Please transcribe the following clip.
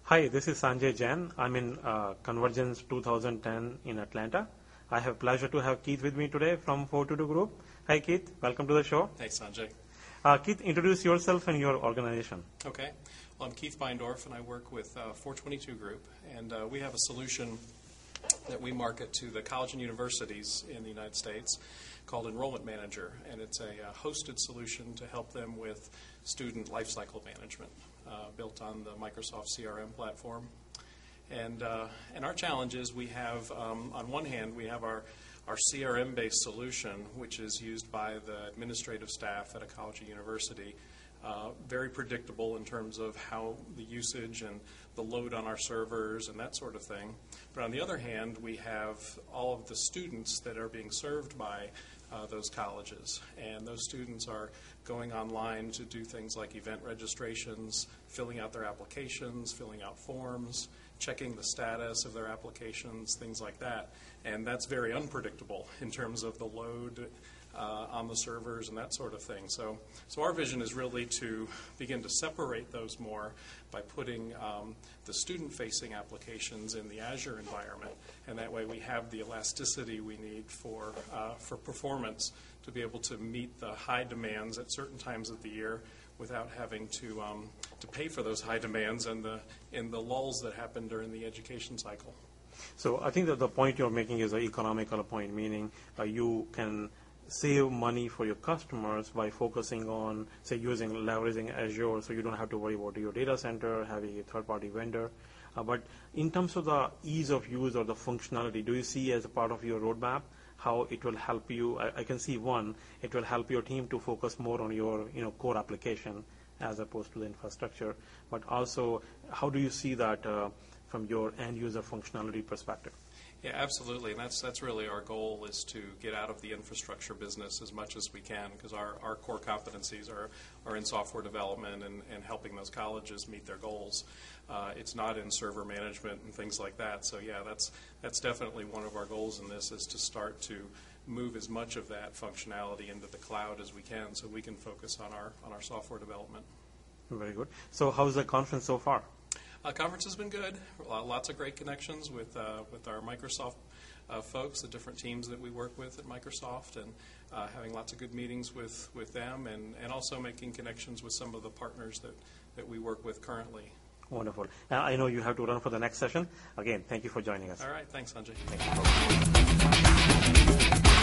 Hi, this is Sanjay Jain. I'm in Convergence 2010 in Atlanta. I have pleasure to have Keith with me today from 422 Group. Hi, Keith. Welcome to the show. Thanks, Sanjay. Keith, introduce yourself and your organization. Okay. Well, I'm Keith Beindorf, and I work with 422 Group, and we have a solution that we market to the college and universities in the United States called Enrollment Manager, and it's a hosted solution to help them with student lifecycle management built on the Microsoft CRM platform. And our challenge is we have, on one hand, we have our CRM-based solution, which is used by the administrative staff at a college or university, very predictable in terms of how the usage and the load on our servers and that sort of thing. But on the other hand, we have all of the students that are being served by those colleges. And those students are going online to do things like event registrations, filling out their applications, filling out forms, checking the status of their applications, things like that. And that's very unpredictable in terms of the load on the servers and that sort of thing. So our vision is really to begin to separate those more by putting the student-facing applications in the Azure environment, and that way we have the elasticity we need for performance to be able to meet the high demands at certain times of the year without having to pay for those high demands and the lulls that happen during the education cycle. So I think that the point you're making is an economical point, meaning you can save money for your customers by focusing on, say, leveraging Azure, so you don't have to worry about your data center, having a third-party vendor. But in terms of the ease of use or the functionality, do you see as a part of your roadmap how it will help you? I can see one, it will help your team to focus more on your core application as opposed to the infrastructure. But also, how do you see that from your end-user functionality perspective? Yeah, absolutely, and that's really our goal, is to get out of the infrastructure business as much as we can, because our core competencies are in software development and helping those colleges meet their goals. It's not in server management and things like that. So yeah, that's definitely one of our goals in this, is to start to move as much of that functionality into the cloud as we can, so we can focus on our software development. Very good. So how's the conference so far? Conference has been good. Lots of great connections with our Microsoft folks, the different teams that we work with at Microsoft, and having lots of good meetings with them, and also making connections with some of the partners that we work with currently. Wonderful. I know you have to run for the next session. Again, thank you for joining us. All right. Thanks, Sanjay. Thank you.